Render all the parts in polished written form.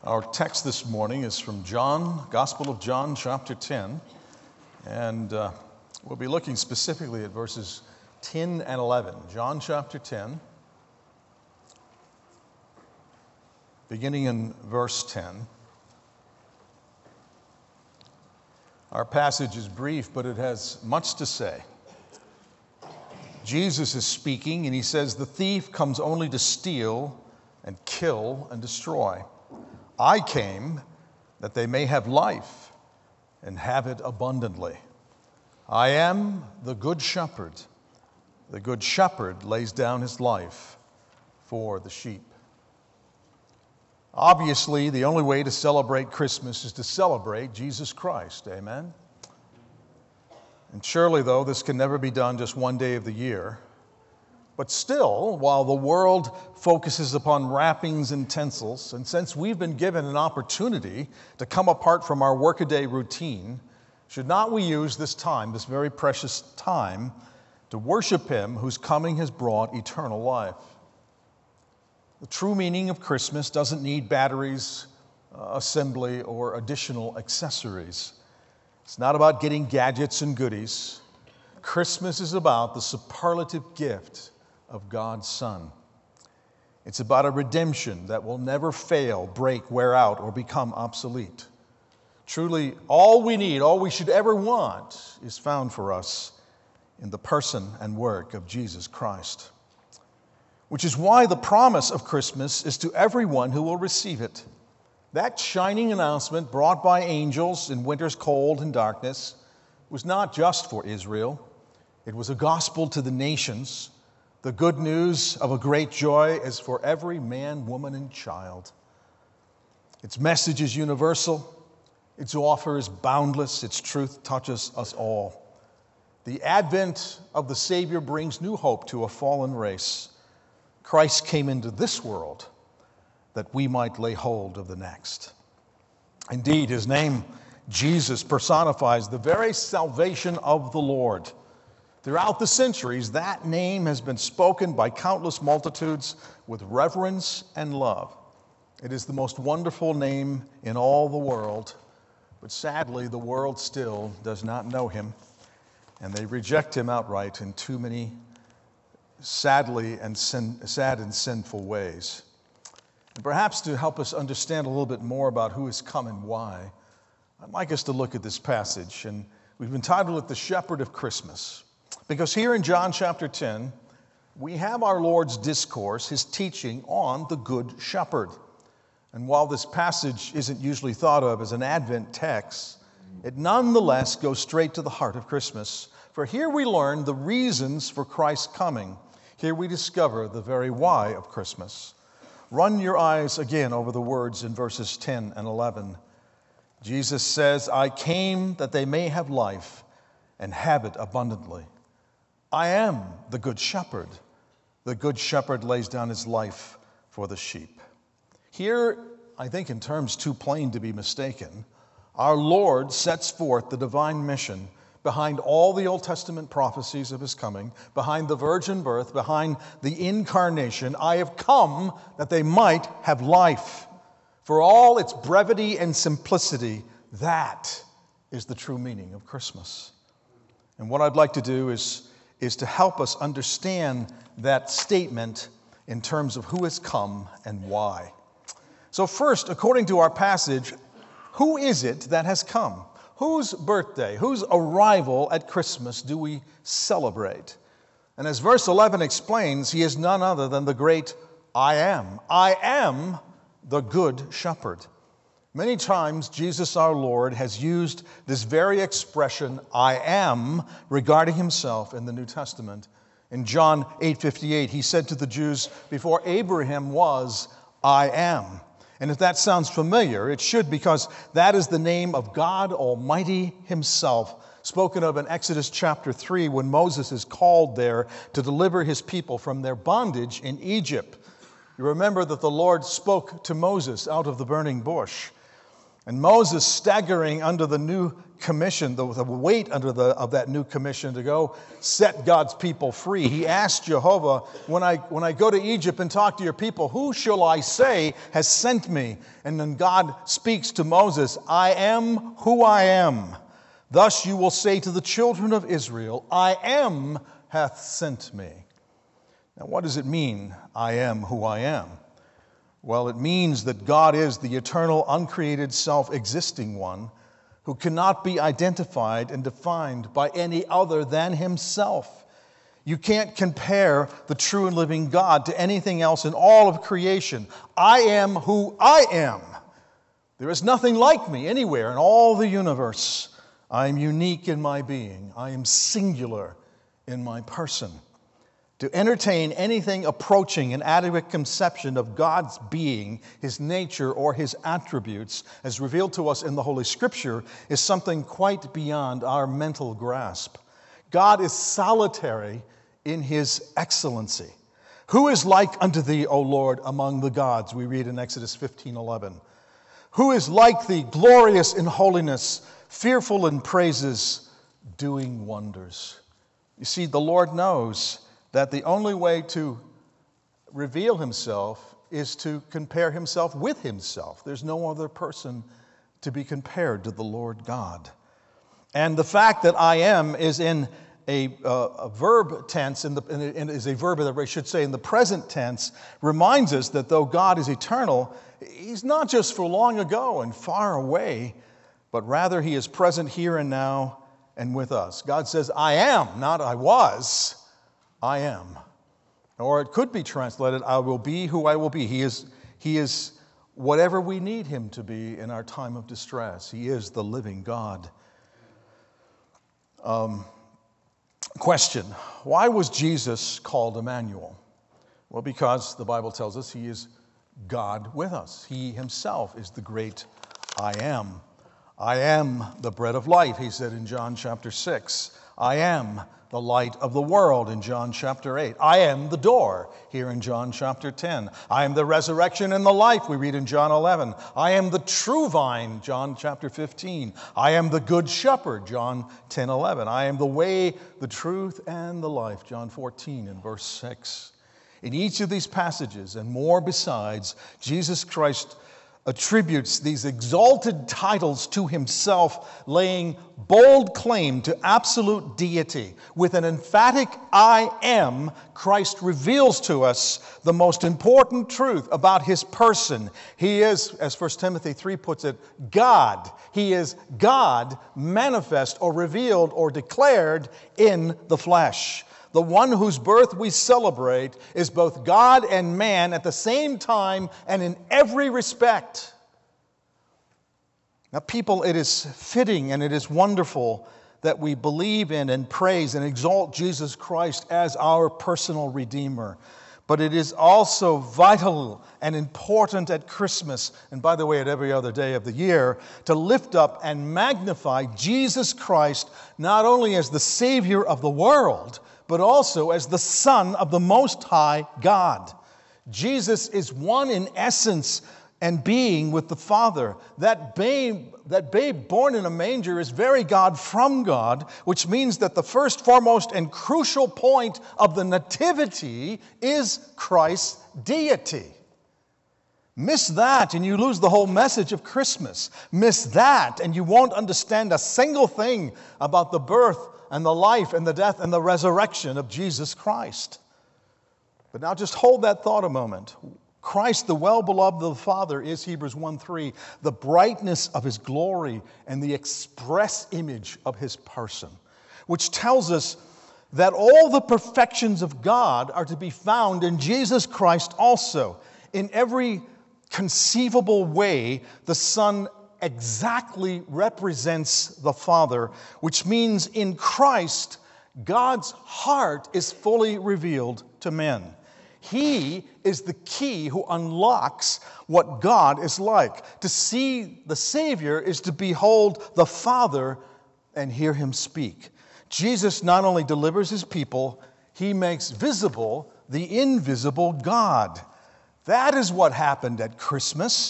Our text this morning is from John, Gospel of John, chapter 10, and we'll be looking specifically at verses 10 and 11. John chapter 10, beginning in verse 10. Our passage is brief, but it has much to say. Jesus is speaking, and he says, "The thief comes only to steal and kill and destroy. I came that they may have life and have it abundantly. I am the good shepherd. The good shepherd lays down his life for the sheep." Obviously, the only way to celebrate Christmas is to celebrate Jesus Christ. Amen? And surely, though, this can never be done just one day of the year. But still, while the world focuses upon wrappings and tinsels, and since we've been given an opportunity to come apart from our workaday routine, should not we use this time, this very precious time, to worship Him whose coming has brought eternal life? The true meaning of Christmas doesn't need batteries, assembly, or additional accessories. It's not about getting gadgets and goodies. Christmas is about the superlative gift of God's Son. It's about a redemption that will never fail, break, wear out, or become obsolete. Truly, all we need, all we should ever want, is found for us in the person and work of Jesus Christ. Which is why the promise of Christmas is to everyone who will receive it. That shining announcement brought by angels in winter's cold and darkness was not just for Israel. It was a gospel to the nations. The good news of a great joy is for every man, woman, and child. Its message is universal. Its offer is boundless. Its truth touches us all. The advent of the Savior brings new hope to a fallen race. Christ came into this world that we might lay hold of the next. Indeed, his name, Jesus, personifies the very salvation of the Lord. Throughout the centuries, that name has been spoken by countless multitudes with reverence and love. It is the most wonderful name in all the world, but sadly, the world still does not know him, and they reject him outright in too many sad and sinful ways. And perhaps to help us understand a little bit more about who has come and why, I'd like us to look at this passage, and we've entitled it "The Shepherd of Christmas." Because here in John chapter 10, we have our Lord's discourse, his teaching on the Good Shepherd. And while this passage isn't usually thought of as an Advent text, it nonetheless goes straight to the heart of Christmas. For here we learn the reasons for Christ's coming. Here we discover the very why of Christmas. Run your eyes again over the words in verses 10 and 11. Jesus says, "I came that they may have life and have it abundantly. I am the good shepherd. The good shepherd lays down his life for the sheep." Here, I think in terms too plain to be mistaken, our Lord sets forth the divine mission behind all the Old Testament prophecies of his coming, behind the virgin birth, behind the incarnation. I have come that they might have life. For all its brevity and simplicity, that is the true meaning of Christmas. And what I'd like to do is to help us understand that statement in terms of who has come and why. So first, according to our passage, who is it that has come? Whose birthday, whose arrival at Christmas do we celebrate? And as verse 11 explains, he is none other than the great I Am. I am the good shepherd. Many times, Jesus our Lord has used this very expression, I am, regarding himself in the New Testament. In John 8:58, he said to the Jews, "Before Abraham was, I am." And if that sounds familiar, it should, because that is the name of God Almighty himself, spoken of in Exodus chapter 3 when Moses is called there to deliver his people from their bondage in Egypt. You remember that the Lord spoke to Moses out of the burning bush. And Moses, staggering under the new commission, the weight of that new commission to go set God's people free, he asked Jehovah, when I go to Egypt and talk to your people, who shall I say has sent me? And then God speaks to Moses, I am who I am. Thus you will say to the children of Israel, I am hath sent me. Now what does it mean, I am who I am? Well, it means that God is the eternal, uncreated, self-existing one who cannot be identified and defined by any other than himself. You can't compare the true and living God to anything else in all of creation. I am who I am. There is nothing like me anywhere in all the universe. I am unique in my being. I am singular in my person. To entertain anything approaching an adequate conception of God's being, his nature, or his attributes, as revealed to us in the Holy Scripture, is something quite beyond our mental grasp. God is solitary in his excellency. Who is like unto thee, O Lord, among the gods? We read in Exodus 15:11. Who is like thee, glorious in holiness, fearful in praises, doing wonders? You see, the Lord knows that the only way to reveal himself is to compare himself with himself. There's no other person to be compared to the Lord God. And the fact that I am is in a verb tense, is a verb that I should say in the present tense, reminds us that though God is eternal, he's not just for long ago and far away, but rather he is present here and now and with us. God says, I am, not I was. I am. Or it could be translated, I will be who I will be. He is whatever we need him to be in our time of distress. He is the living God. Question, why was Jesus called Emmanuel? Well, because the Bible tells us he is God with us. He himself is the great I am. I am the bread of life, he said in John chapter 6. I am the light of the world in John chapter 8. I am the door here in John chapter 10. I am the resurrection and the life, we read in John 11. I am the true vine, John chapter 15. I am the good shepherd, John 10:11. I am the way, the truth, and the life, John 14 and verse 6. In each of these passages and more besides, Jesus Christ attributes these exalted titles to himself, laying bold claim to absolute deity. With an emphatic I am, Christ reveals to us the most important truth about his person. He is, as 1 Timothy 3 puts it, God. He is God manifest or revealed or declared in the flesh. The one whose birth we celebrate is both God and man at the same time and in every respect. Now, people, it is fitting and it is wonderful that we believe in and praise and exalt Jesus Christ as our personal Redeemer. But it is also vital and important at Christmas, and by the way, at every other day of the year, to lift up and magnify Jesus Christ not only as the Savior of the world, but also as the Son of the Most High God. Jesus is one in essence and being with the Father. That babe born in a manger is very God from God, which means that the first, foremost, and crucial point of the nativity is Christ's deity. Miss that and you lose the whole message of Christmas. Miss that and you won't understand a single thing about the birth and the life and the death and the resurrection of Jesus Christ. But now just hold that thought a moment. Christ, the well-beloved of the Father, is, Hebrews 1:3, the brightness of his glory and the express image of his person, which tells us that all the perfections of God are to be found in Jesus Christ also. In every conceivable way, the Son exactly represents the Father, which means in Christ, God's heart is fully revealed to men. He is the key who unlocks what God is like. To see the Savior is to behold the Father and hear him speak. Jesus not only delivers his people, he makes visible the invisible God. That is what happened at Christmas.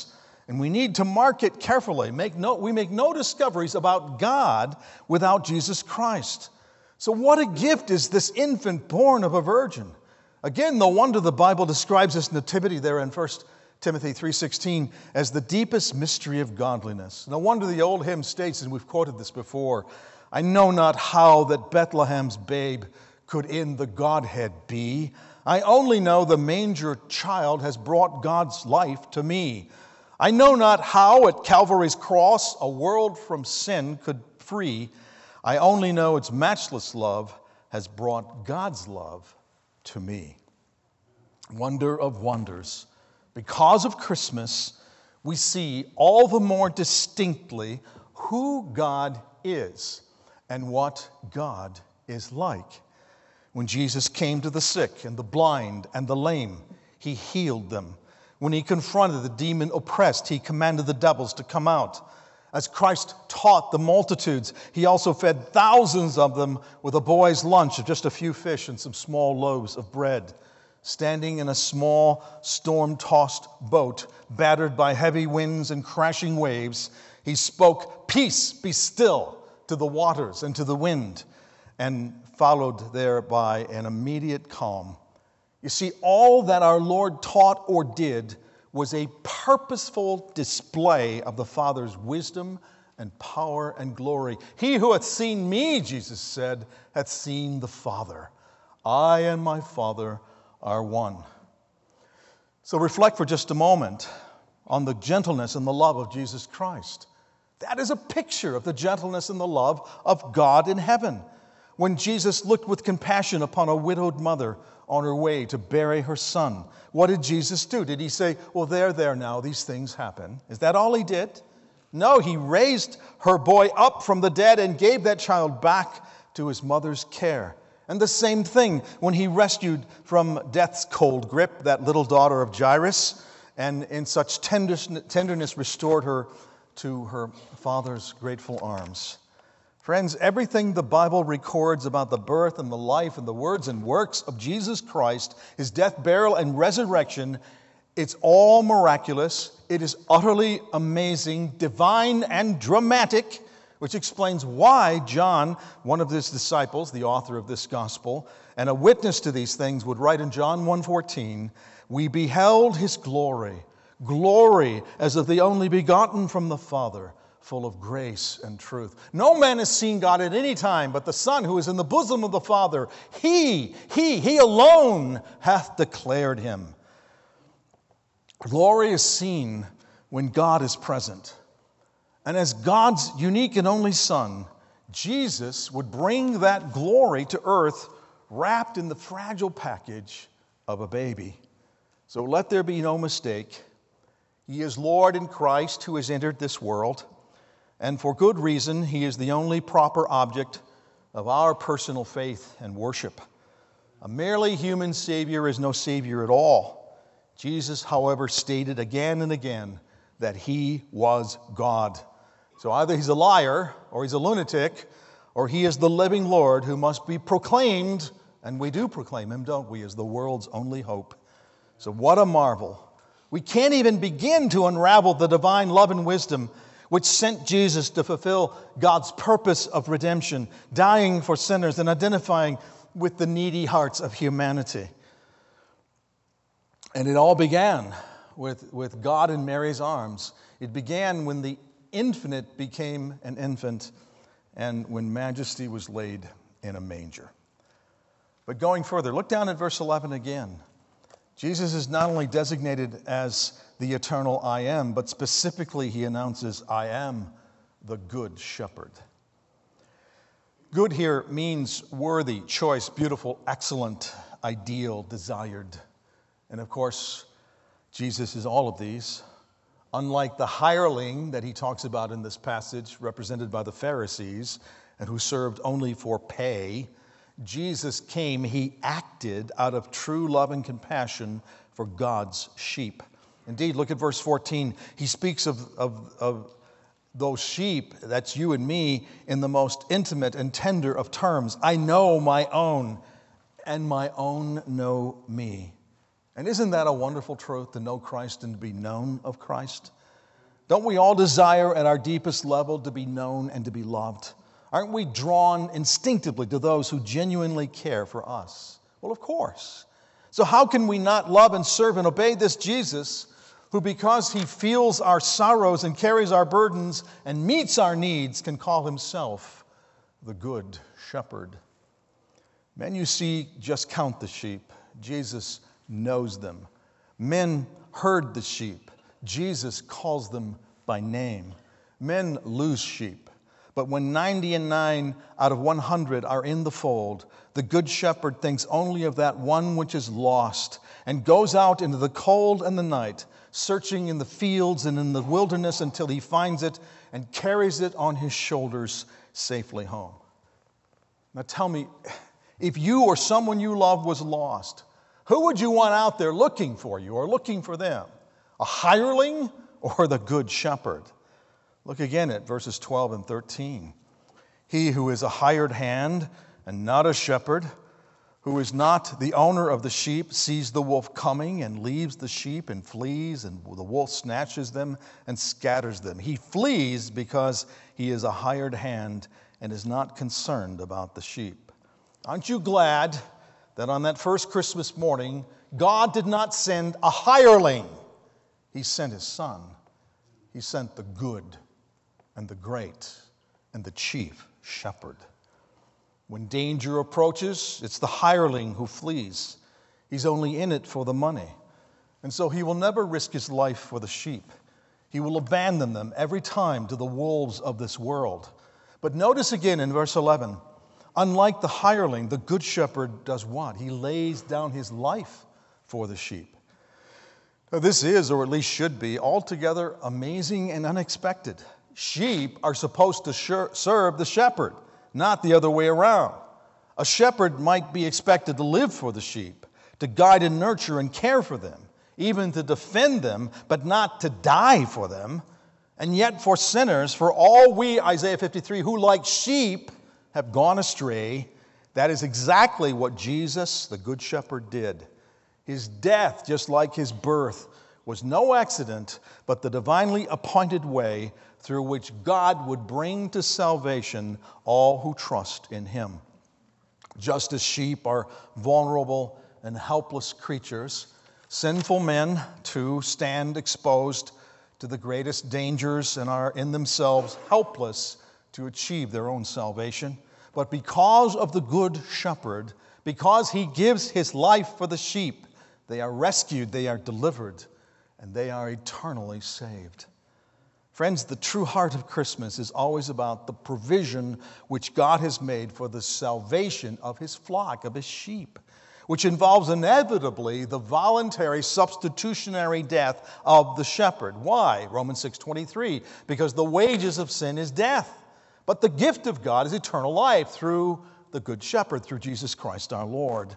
And we need to mark it carefully. We make no discoveries about God without Jesus Christ. So what a gift is this infant born of a virgin. Again, no wonder the Bible describes this nativity there in 1 Timothy 3:16 as the deepest mystery of godliness. No wonder the old hymn states, and we've quoted this before, I know not how that Bethlehem's babe could in the Godhead be. I only know the manger child has brought God's life to me. I know not how at Calvary's cross a world from sin could free. I only know its matchless love has brought God's love to me. Wonder of wonders. Because of Christmas, we see all the more distinctly who God is and what God is like. When Jesus came to the sick and the blind and the lame, he healed them. When he confronted the demon oppressed, he commanded the devils to come out. As Christ taught the multitudes, he also fed thousands of them with a boy's lunch of just a few fish and some small loaves of bread. Standing in a small, storm-tossed boat, battered by heavy winds and crashing waves, he spoke, "Peace, be still," to the waters and to the wind, and followed thereby an immediate calm. You see, all that our Lord taught or did was a purposeful display of the Father's wisdom and power and glory. He who hath seen me, Jesus said, hath seen the Father. I and my Father are one. So reflect for just a moment on the gentleness and the love of Jesus Christ. That is a picture of the gentleness and the love of God in heaven. When Jesus looked with compassion upon a widowed mother on her way to bury her son, what did Jesus do? Did he say, well, there now, these things happen? Is that all he did? No, he raised her boy up from the dead and gave that child back to his mother's care. And the same thing when he rescued from death's cold grip that little daughter of Jairus, and in such tenderness restored her to her father's grateful arms. Friends, everything the Bible records about the birth and the life and the words and works of Jesus Christ, his death, burial, and resurrection, it's all miraculous. It is utterly amazing, divine, and dramatic, which explains why John, one of his disciples, the author of this gospel, and a witness to these things, would write in John 1:14, we beheld his glory, glory as of the only begotten from the Father, full of grace and truth. No man has seen God at any time, but the Son who is in the bosom of the Father, he alone hath declared him. Glory is seen when God is present. And as God's unique and only Son, Jesus would bring that glory to earth wrapped in the fragile package of a baby. So let there be no mistake. He is Lord in Christ who has entered this world. And for good reason, he is the only proper object of our personal faith and worship. A merely human Savior is no Savior at all. Jesus, however, stated again and again that he was God. So either he's a liar, or he's a lunatic, or he is the living Lord who must be proclaimed, and we do proclaim him, don't we, as the world's only hope. So what a marvel. We can't even begin to unravel the divine love and wisdom which sent Jesus to fulfill God's purpose of redemption, dying for sinners and identifying with the needy hearts of humanity. And it all began with God in Mary's arms. It began when the infinite became an infant and when majesty was laid in a manger. But going further, look down at verse 11 again. Jesus is not only designated as the eternal I am, but specifically he announces, I am the good shepherd. Good here means worthy, choice, beautiful, excellent, ideal, desired. And of course, Jesus is all of these. Unlike the hireling that he talks about in this passage, represented by the Pharisees, and who served only for pay, Jesus came, he acted out of true love and compassion for God's sheep. Indeed, look at verse 14. He speaks of those sheep, that's you and me, in the most intimate and tender of terms. I know my own, and my own know me. And isn't that a wonderful truth, to know Christ and to be known of Christ? Don't we all desire at our deepest level to be known and to be loved? Aren't we drawn instinctively to those who genuinely care for us? Well, of course. So how can we not love and serve and obey this Jesus who, because he feels our sorrows and carries our burdens and meets our needs, can call himself the Good Shepherd? Men, you see, just count the sheep. Jesus knows them. Men herd the sheep. Jesus calls them by name. Men lose sheep. But when 99 out of 100 are in the fold, the Good Shepherd thinks only of that one which is lost and goes out into the cold and the night, searching in the fields and in the wilderness until he finds it and carries it on his shoulders safely home. Now tell me, if you or someone you love was lost, who would you want out there looking for you or looking for them? A hireling or the Good Shepherd? Look again at verses 12 and 13. He who is a hired hand and not a shepherd, who is not the owner of the sheep, sees the wolf coming and leaves the sheep and flees, and the wolf snatches them and scatters them. He flees because he is a hired hand and is not concerned about the sheep. Aren't you glad that on that first Christmas morning, God did not send a hireling? He sent his Son. He sent the good and the great and the chief shepherd. When danger approaches, it's the hireling who flees. He's only in it for the money. And so he will never risk his life for the sheep. He will abandon them every time to the wolves of this world. But notice again in verse 11, unlike the hireling, the Good Shepherd does what? He lays down his life for the sheep. Now, this is, or at least should be, altogether amazing and unexpected. Sheep are supposed to serve the shepherd, not the other way around. A shepherd might be expected to live for the sheep, to guide and nurture and care for them, even to defend them, but not to die for them. And yet for sinners, for all we, Isaiah 53, who like sheep have gone astray, that is exactly what Jesus, the Good Shepherd, did. His death, just like his birth, was no accident, but the divinely appointed way through which God would bring to salvation all who trust in him. Just as sheep are vulnerable and helpless creatures, sinful men, too, stand exposed to the greatest dangers and are in themselves helpless to achieve their own salvation. But because of the Good Shepherd, because he gives his life for the sheep, they are rescued, they are delivered, and they are eternally saved. Friends, the true heart of Christmas is always about the provision which God has made for the salvation of his flock, of his sheep, which involves inevitably the voluntary substitutionary death of the shepherd. Why? Romans 6:23, because the wages of sin is death, but the gift of God is eternal life through the Good Shepherd, through Jesus Christ our Lord.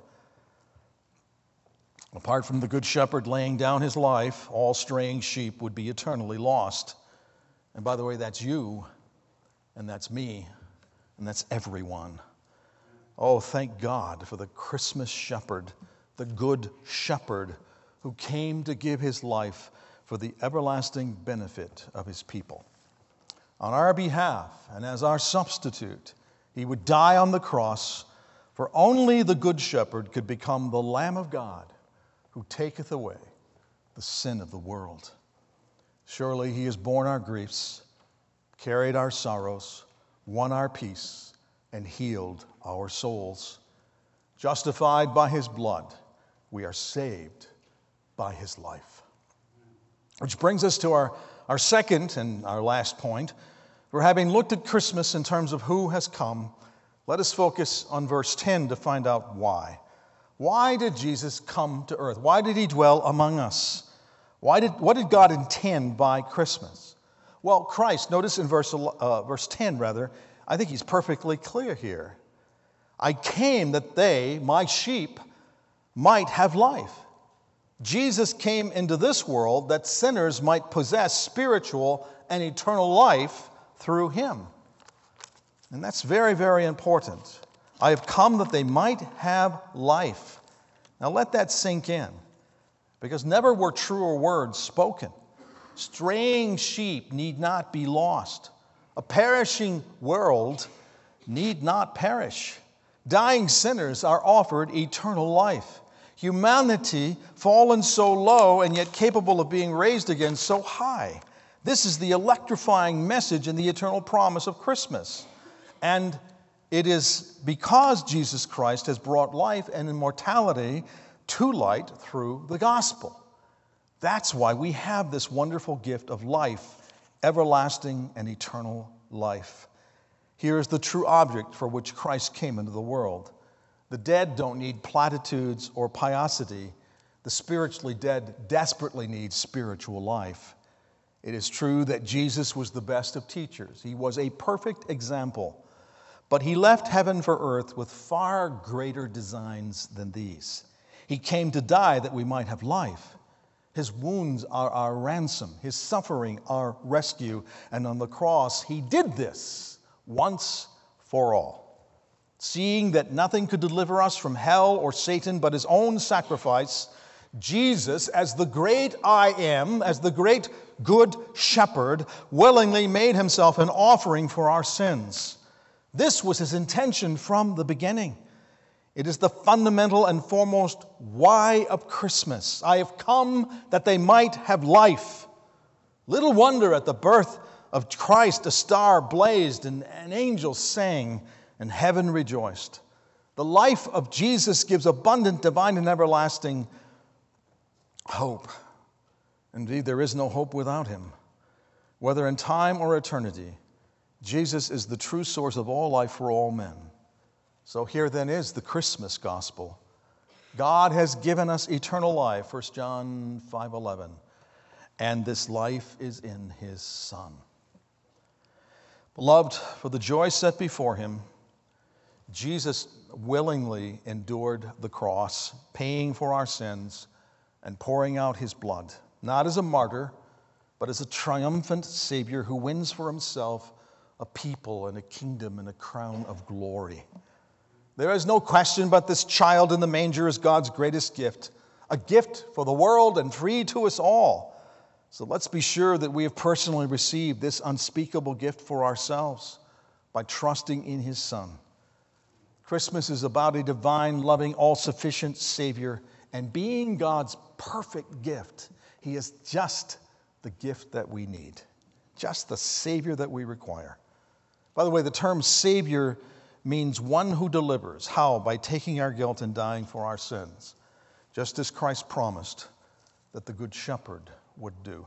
Apart from the Good Shepherd laying down his life, all straying sheep would be eternally lost. And by the way, that's you, and that's me, and that's everyone. Oh, thank God for the Christmas shepherd, the Good Shepherd, who came to give his life for the everlasting benefit of his people. On our behalf, and as our substitute, he would die on the cross, for only the Good Shepherd could become the Lamb of God who taketh away the sin of the world. Surely he has borne our griefs, carried our sorrows, won our peace, and healed our souls. Justified by his blood, we are saved by his life. Which brings us to our second and our last point. For having looked at Christmas in terms of who has come, let us focus on verse 10 to find out why. Why did Jesus come to earth? Why did he dwell among us? What did God intend by Christmas? Well, Christ, notice in verse 10, I think he's perfectly clear here. I came that they, my sheep, might have life. Jesus came into this world that sinners might possess spiritual and eternal life through him. And that's very, very important. I have come that they might have life. Now let that sink in, because never were truer words spoken. Straying sheep need not be lost. A perishing world need not perish. Dying sinners are offered eternal life. Humanity, fallen so low and yet capable of being raised again so high. This is the electrifying message and the eternal promise of Christmas. And it is because Jesus Christ has brought life and immortality to light through the gospel. That's why we have this wonderful gift of life, everlasting and eternal life. Here is the true object for which Christ came into the world. The dead don't need platitudes or piosity. The spiritually dead desperately need spiritual life. It is true that Jesus was the best of teachers. He was a perfect example. But he left heaven for earth with far greater designs than these. He came to die that we might have life. His wounds are our ransom, his suffering our rescue. And on the cross, he did this once for all. Seeing that nothing could deliver us from hell or Satan but his own sacrifice, Jesus, as the great I am, as the great good shepherd, willingly made himself an offering for our sins. This was his intention from the beginning. It is the fundamental and foremost why of Christmas. I have come that they might have life. Little wonder at the birth of Christ, a star blazed and angels sang and heaven rejoiced. The life of Jesus gives abundant, divine, and everlasting hope. Indeed, there is no hope without him. Whether in time or eternity, Jesus is the true source of all life for all men. So here then is the Christmas gospel. God has given us eternal life, 1 John 5:11, and this life is in his Son. Beloved, for the joy set before him, Jesus willingly endured the cross, paying for our sins and pouring out his blood, not as a martyr, but as a triumphant Savior who wins for himself a people and a kingdom and a crown of glory. There is no question but this child in the manger is God's greatest gift, a gift for the world and free to us all. So let's be sure that we have personally received this unspeakable gift for ourselves by trusting in his Son. Christmas is about a divine, loving, all-sufficient Savior, and being God's perfect gift, he is just the gift that we need, just the Savior that we require. By the way, the term Savior means one who delivers. How? By taking our guilt and dying for our sins, just as Christ promised that the Good Shepherd would do.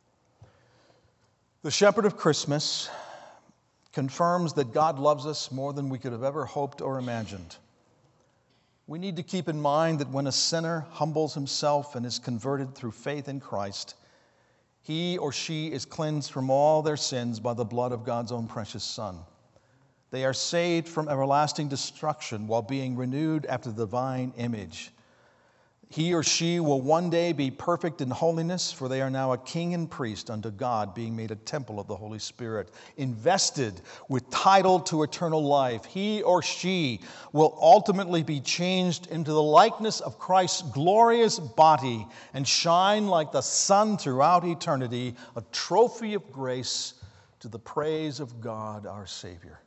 The Shepherd of Christmas confirms that God loves us more than we could have ever hoped or imagined. We need to keep in mind that when a sinner humbles himself and is converted through faith in Christ, he or she is cleansed from all their sins by the blood of God's own precious Son. They are saved from everlasting destruction while being renewed after the divine image. He or she will one day be perfect in holiness, for they are now a king and priest unto God, being made a temple of the Holy Spirit, invested with title to eternal life. He or she will ultimately be changed into the likeness of Christ's glorious body and shine like the sun throughout eternity, a trophy of grace to the praise of God our Savior.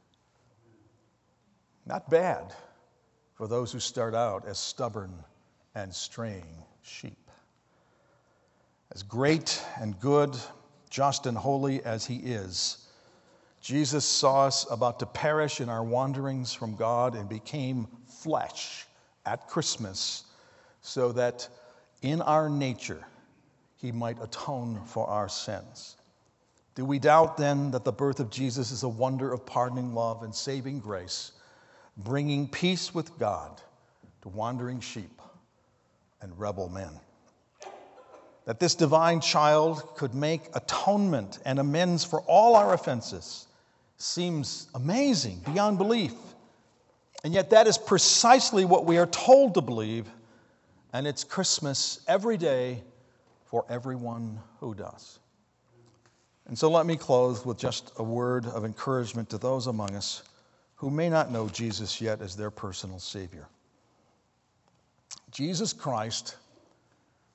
Not bad for those who start out as stubborn and straying sheep. As great and good, just and holy as he is, Jesus saw us about to perish in our wanderings from God and became flesh at Christmas so that in our nature he might atone for our sins. Do we doubt then that the birth of Jesus is a wonder of pardoning love and saving grace, bringing peace with God to wandering sheep and rebel men? That this divine child could make atonement and amends for all our offenses seems amazing, beyond belief. And yet that is precisely what we are told to believe, and it's Christmas every day for everyone who does. And so let me close with just a word of encouragement to those among us who may not know Jesus yet as their personal Savior. Jesus Christ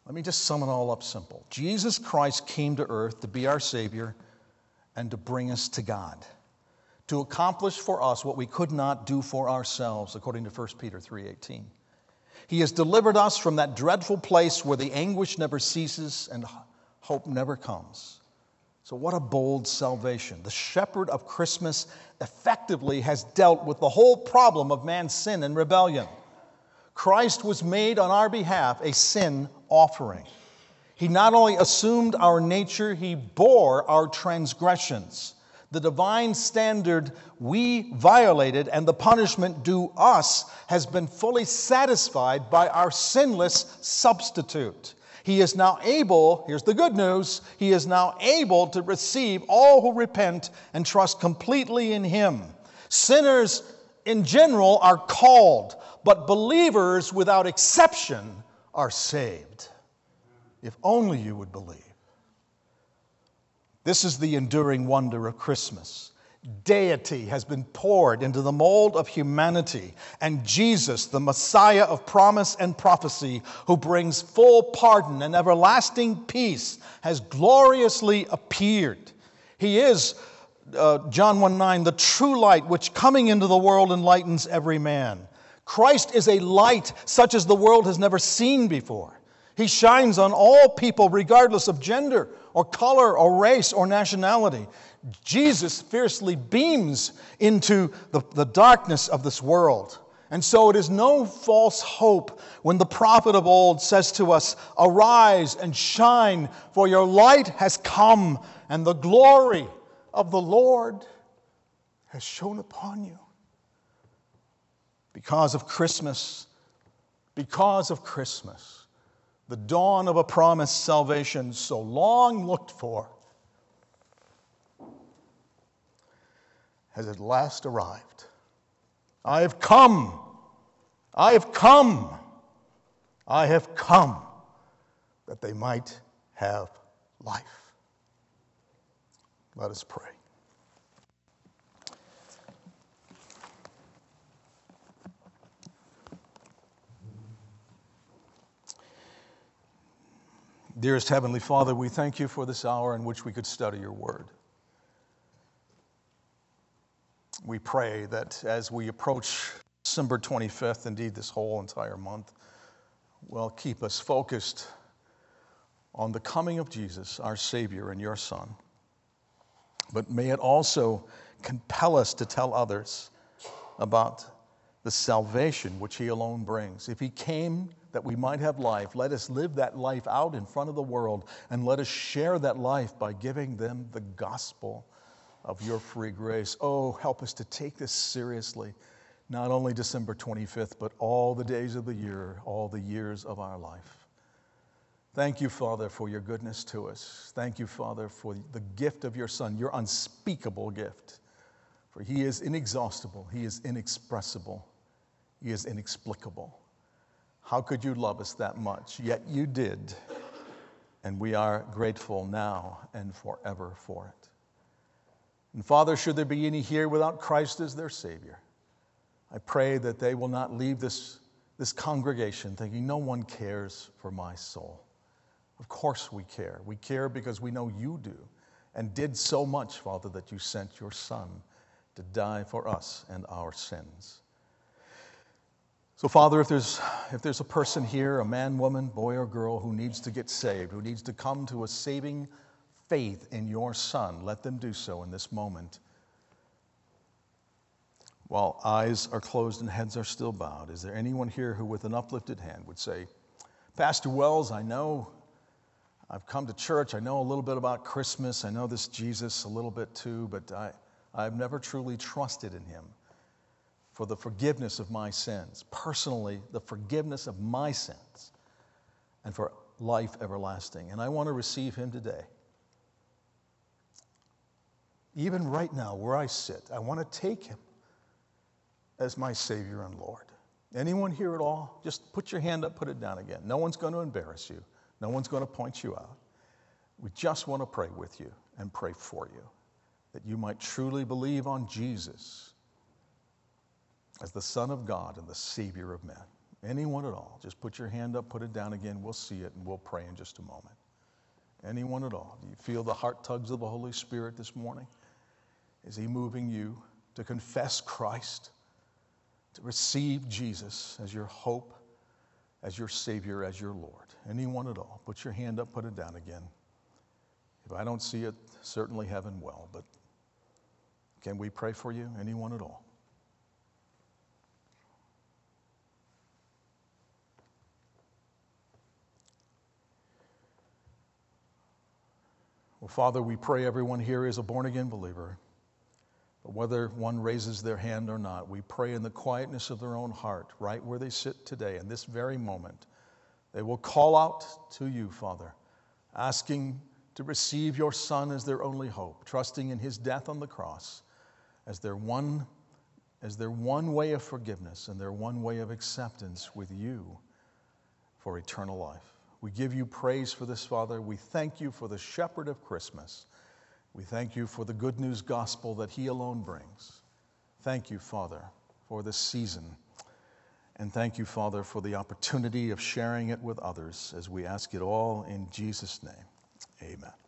Let me just sum it all up simple. Jesus Christ came to earth to be our Savior and to bring us to God, to accomplish for us what we could not do for ourselves, according to 1 Peter 3:18. He has delivered us from that dreadful place where the anguish never ceases and hope never comes. So what a bold salvation. The shepherd of Christmas effectively has dealt with the whole problem of man's sin and rebellion. Christ was made on our behalf a sin offering. He not only assumed our nature, he bore our transgressions. The divine standard we violated and the punishment due us has been fully satisfied by our sinless substitute. He is now able, here's the good news, he is now able to receive all who repent and trust completely in him. Sinners in general are called, but believers without exception are saved. If only you would believe. This is the enduring wonder of Christmas. Deity has been poured into the mold of humanity, and Jesus, the Messiah of promise and prophecy, who brings full pardon and everlasting peace, has gloriously appeared. He is, John 1:9, the true light which coming into the world enlightens every man. Christ is a light such as the world has never seen before. He shines on all people regardless of gender or color or race or nationality. Jesus fiercely beams into the darkness of this world. And so it is no false hope when the prophet of old says to us, "Arise and shine, for your light has come, and the glory of the Lord has shone upon you." Because of Christmas, the dawn of a promised salvation so long looked for has at last arrived. I have come that they might have life. Let us pray. Dearest Heavenly Father, we thank you for this hour in which we could study your word. We pray that as we approach December 25th, indeed this whole entire month, will keep us focused on the coming of Jesus, our Savior and your Son. But may it also compel us to tell others about the salvation which he alone brings. If he came that we might have life, let us live that life out in front of the world, and let us share that life by giving them the gospel of your free grace. Oh, help us to take this seriously, not only December 25th, but all the days of the year, all the years of our life. Thank you, Father, for your goodness to us. Thank you, Father, for the gift of your Son, your unspeakable gift. For he is inexhaustible, he is inexpressible, he is inexplicable. How could you love us that much? Yet you did, and we are grateful now and forever for it. And Father, should there be any here without Christ as their Savior, I pray that they will not leave this congregation thinking no one cares for my soul. Of course we care. We care because we know you do, and did so much, Father, that you sent your Son to die for us and our sins. So, Father, if there's a person here, a man, woman, boy, or girl who needs to get saved, who needs to come to a saving faith in your Son, let them do so in this moment. While eyes are closed and heads are still bowed, is there anyone here who with an uplifted hand would say, "Pastor Wells, I know I've come to church, I know a little bit about Christmas, I know this Jesus a little bit too, but I've never truly trusted in him for the forgiveness of my sins, personally, the forgiveness of my sins, and for life everlasting. And I want to receive him today. Even right now, where I sit, I want to take him as my Savior and Lord. Anyone here at all? Just put your hand up, put it down again. No one's going to embarrass you. No one's going to point you out. We just want to pray with you and pray for you, that you might truly believe on Jesus as the Son of God and the Savior of men. Anyone at all? Just put your hand up, put it down again. We'll see it and we'll pray in just a moment. Anyone at all? Do you feel the heart tugs of the Holy Spirit this morning? Is he moving you to confess Christ, to receive Jesus as your hope, as your Savior, as your Lord? Anyone at all? Put your hand up, put it down again. If I don't see it, certainly heaven will, but can we pray for you? Anyone at all? Well, Father, we pray everyone here is a born-again believer. But whether one raises their hand or not, we pray in the quietness of their own heart, right where they sit today, in this very moment, they will call out to you, Father, asking to receive your Son as their only hope, trusting in his death on the cross as their one way of forgiveness and their one way of acceptance with you for eternal life. We give you praise for this, Father. We thank you for the shepherd of Christmas. We thank you for the good news gospel that he alone brings. Thank you, Father, for this season. And thank you, Father, for the opportunity of sharing it with others as we ask it all in Jesus' name. Amen.